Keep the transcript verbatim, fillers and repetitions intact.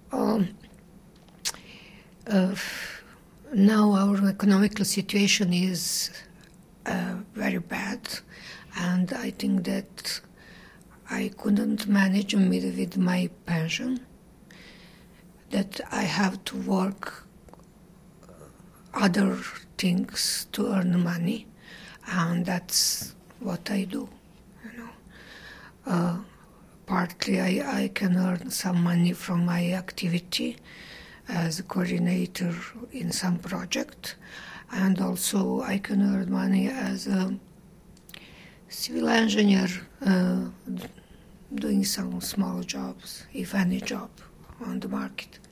um, uh, now our economical situation is uh, very bad, and I think that I couldn't manage with, with my pension, that I have to work other things to earn money, and that's what I do. You know, uh, partly I, I can earn some money from my activity as a coordinator in some project, and also I can earn money as a civil engineer, uh, doing some small jobs, if any job on the market.